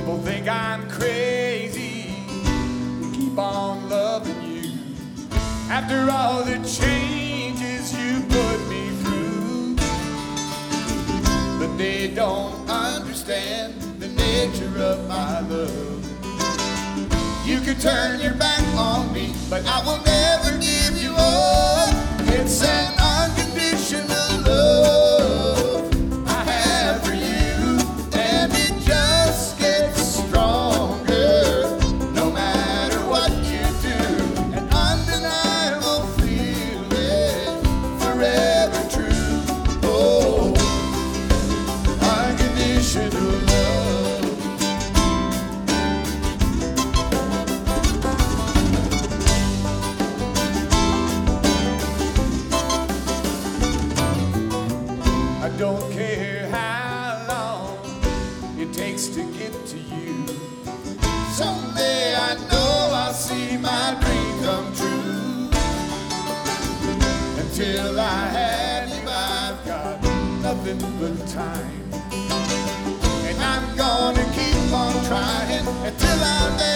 People think I'm crazy, keep on loving you. After all the changes you put me through, but they don't understand the nature of my love. You can turn your back on me, but I will never give you up. It's an unconditional love I have for you, and it just gets stronger no matter what you do. An undeniable feeling, forever true. Oh, unconditional love. I don't care how long it takes to get to you. Someday I know I'll see my dream come true. Until I have you, I've got nothing but time. And I'm gonna keep on trying until I'm there.